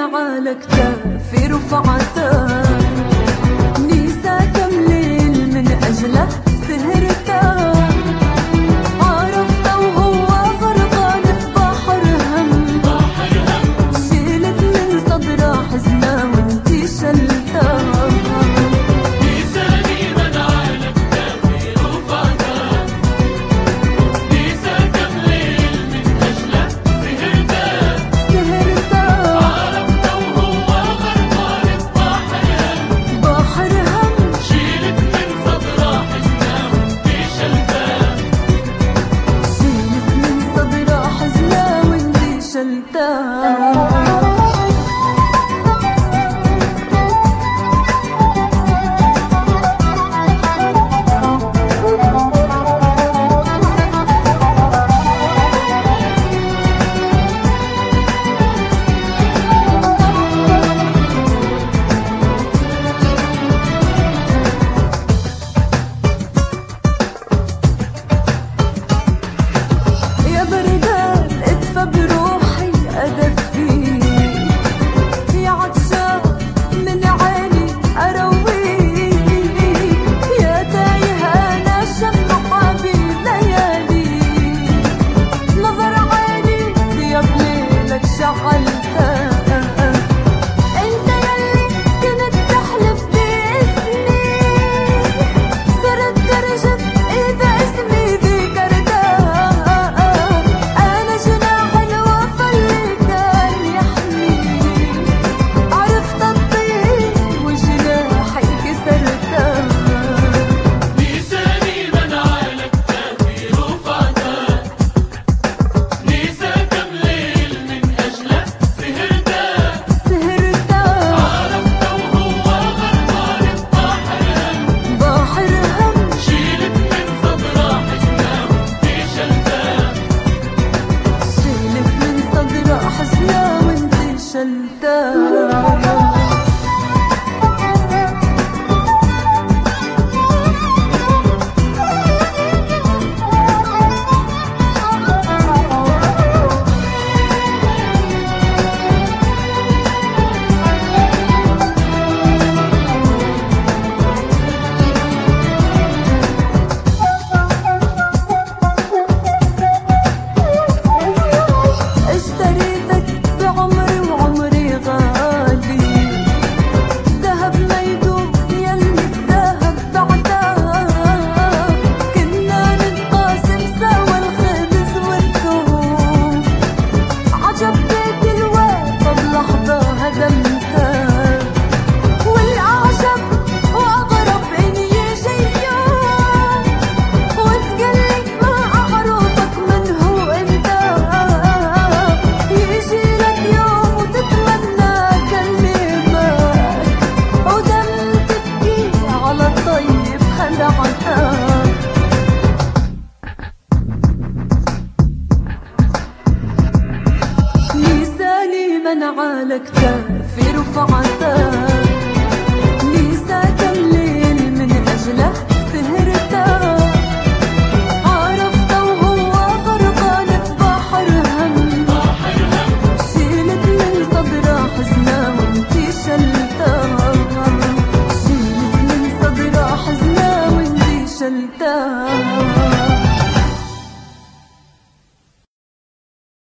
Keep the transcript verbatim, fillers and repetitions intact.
على كتافي رفعتها، نيسا كم ليل من أجله سهرتها، عرفته وهو غرقان في بحر هم، شيلت من صدره حزنه وانتي شلتها. على كتافي رفعتها، نيسا كم ليل من أجله سهرتها، عرفته وهو غرقان في بحر هم، شيلت من صدره حزنه وانتي شلتها، شيلت من صدره حزنه وانتي شلتها.